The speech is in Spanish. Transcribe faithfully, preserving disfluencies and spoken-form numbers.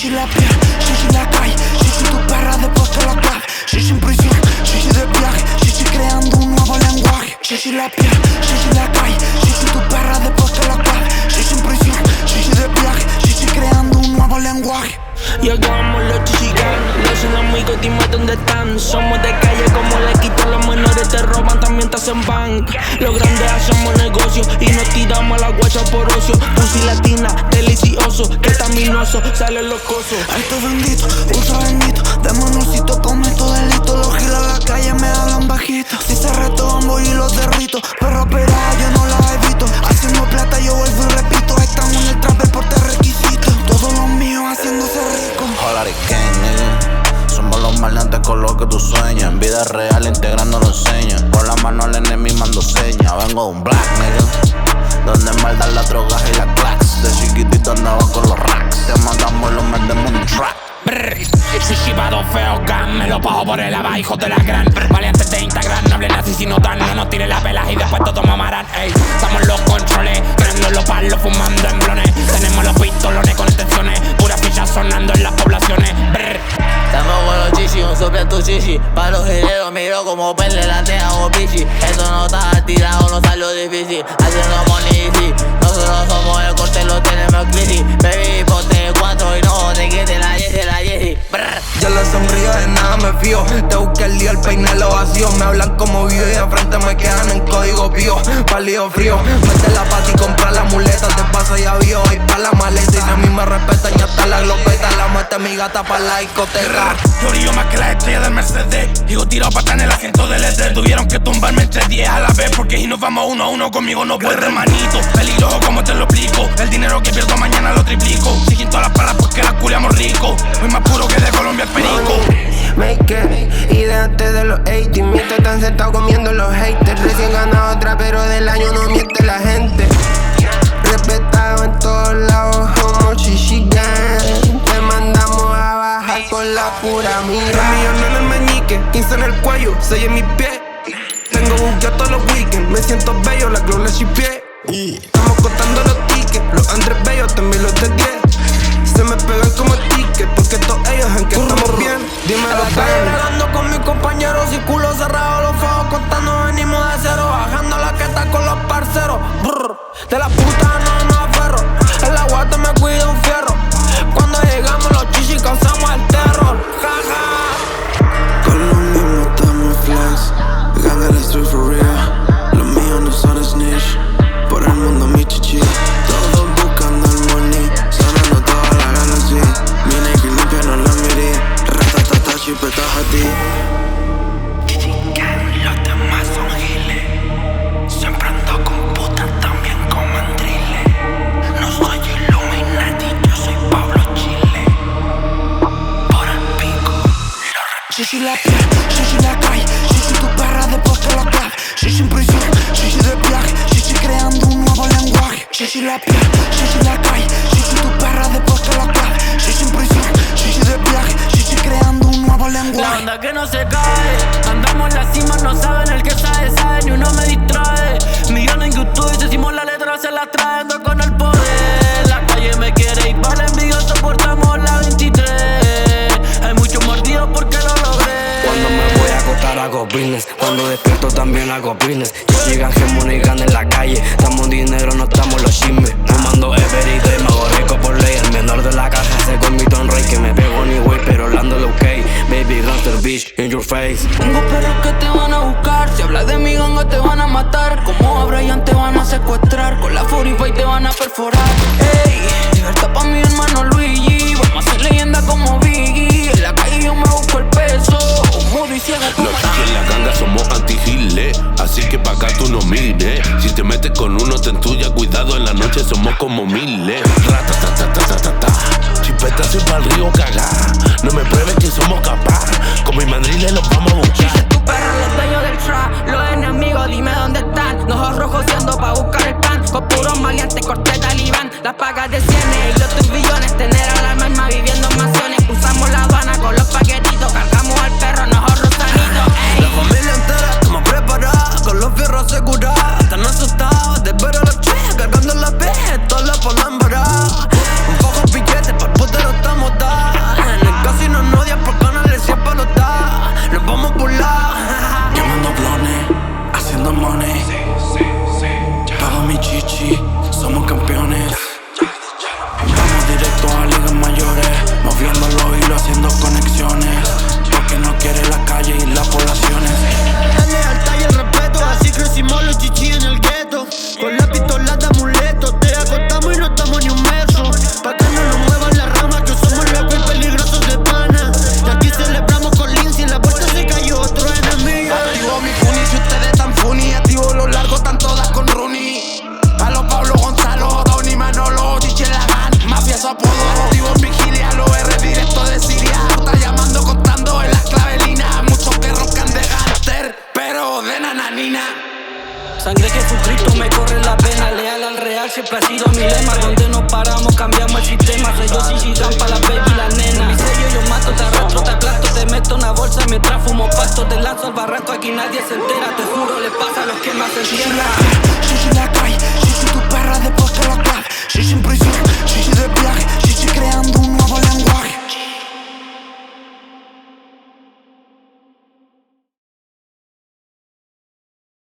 Chichi la piel, chichi la calle, chichi tu perra después que la clave. Chichi en prisión, chichi de viaje, chichi creando un nuevo lenguaje. Chichi la piel, chichi la calle, chichi tu perra después que la clave. Chichi en prisión, chichi de viaje, chichi creando un nuevo lenguaje. Llegamos los chichigan, no son amigos, dime dónde están. Somos de calle como le quitan los menores, te roban, también te hacen bank. Los grandes hacemos negocios y nos tiramos a la guacha por ocio. Pussy latina, delicioso, que taminoso, salen los cosos. Esto bendito, uso bendito, de monosito cometo delito. Los giles a la calle me hablan bajito. Si se retoban voy y los derrito, pero operada yo no la evito. Haciendo plata yo vuelvo y repito. Estamos en el trap por te requisito. Todos los míos haciéndose ricos. Hola de gang, nigga. Somos los maleantes con lo que tú sueñas. En vida real integrando lo enseña. Por la mano al enemigo mando señas. Vengo de un black, nigga, donde en maldad las drogas y las clacks. De chiquitito andaba con los racks. Te mandamos y lo metemos en un track. Si chivado feo gan, me lo pago por el abajo, hijo de la gran. Valientes de Instagram, no hablen así si no dan. No nos tiren las velas y después todos mamarán. Ey, estamos los controles, prendo los palos, fumando en blones. Tenemos los pistolones con extensiones, puras fichas sonando en las poblaciones. Brr. Estamos con los chichis, un sople tu chichi. Pa' los gileros miro como perle la hago pichi. Esto no está tirado, no salió difícil. Haciendo money easy, nosotros somos el corte, lo tenemos crisis. Baby, ponte cuatro y no te quites la yes, la yes. Yo le sonrío, de nada me fío. Te busqué el día, el peine lo vacío. Me hablan como vivo y de frente me quedan en código pío. Pálido frío, mete la pata y compra la muleta. Te paso ya vio, y pa' la maleta. Y si a mí me respetan y hasta la glopeta. La muerte mi gata pa' la discoteca. Yo brillo más que la estrella del Mercedes. Digo tirado para en el asiento del E D. Tuvieron que tumbarme entre diez a la vez. Porque si nos vamos uno a uno conmigo no puede, hermanito. Peligroso como te lo explico. El dinero que pierdo mañana lo triplico. Siguen todas las palas porque la culiamos rico. Soy más puro que de Colombia el perico. Make it, y delante de los ochenta. Mientras están sentados comiendo los haters. Recién ganado otra, pero del año no miente la gente. Respetado en todos lados como Chichi Gang. Te mandamos a bajar con la pura mira. Tres millones en el meñique, quince en el cuello, seis en mis pies. Tengo buqueo todos los weekends, me siento bello, la glow la chipié. Estamos contando los tickets, los Andrés Bellos, también los de diez. Se me pegan como tickets, porque todos ellos en que estamos bien. Dímelo, Ben. Bregando con mis compañeros y culo cerrado, los fuegos contando, venimos de cero. Bajando la que está con los parceros. Brr, de la puta no me aferro. El aguante me cuida un fierro. Cuando llegamos los chichis causamos el terror. Jaja. Con lo mismo estamos flash. Ganga la street for real. Los míos no son snitch. Por el mundo mi chichi. Todos buscando el money. Sonando toda la ganancia. Mi Nike limpia no la miré. Ratatata chipetas a ti. Los demás son giles. Siempre ando con putas, también con mandriles. No soy Illuminati, yo soy Pablo Chile. Por el pico, chichi la piel, chichi la calle, chichi tu perra después que la clave. Chichi en prisión, chichi de viaje, chichi creando un nuevo lenguaje. Chichi la piel, chichi la calle, chichi tu perra después que la clave. Chichi en prisión, chichi de viaje, chichi creando un nuevo lenguaje. La onda que no se cae, andamos en la cima, no saben el que sabe, sabe, ni uno me distrae. Millones en YouTube y decimos la letra, se la trayendo con el poder. La calle me quiere y para el envidioso portamos la veintitrés. Hay muchos mordidos porque lo logré. Cuando me voy a acostar hago business, cuando despierto también hago business. Si llegan gemona y gana en la calle, damos dinero, no estamos los chismes. Fumando everito y me hago rico por ley. El menor de la caja se convirtió en rey. Que me pego ni güey, pero hablando lo ok. Baby gangster bitch, in your face. Tengo perros que te van a buscar. Si hablas de mi ganga te van a matar. Como a Brian te van a secuestrar. Con la cuarenta y cinco te van a perforar. Ey, libertad pa' mi hermano Luigi. Vamos a ser leyenda como Biggie. En la calle yo me busco el peso. Muro y ciega como los chichis en la ganga somos anti-giles, así que pa' acá tú no mires. Si te metes con uno te entuya, cuidado en la noche somos como miles. Ratatatatata, chipetas y pa'l río cagar. No me pruebes que somos capaz, con mis mandriles los vamos a buscar. Tu perra los bellos del trap, los enemigos dime dónde están. Ojos rojos siendo pa' buscar el pan. Con puros maleantes corté talibán. Las pagas de cienes y los tus billones. Tener a la misma viviendo en mansiones. Usamos la aduana con los paquetitos. Cargamos al perro, nosotros sanitos. La familia entera estamos preparados, con los fierros asegurados. Están asustados de ver a los chicos cargando la piel, toda la por la embarada. Un poco piquete, pa'l putero estamos dados. melanina. Sangre Jesucristo me corre la pena. Leal al real siempre ha sido mi lema. Donde nos paramos cambiamos el sistema. Sellos y gigan pa' la baby y la nena. Mi sello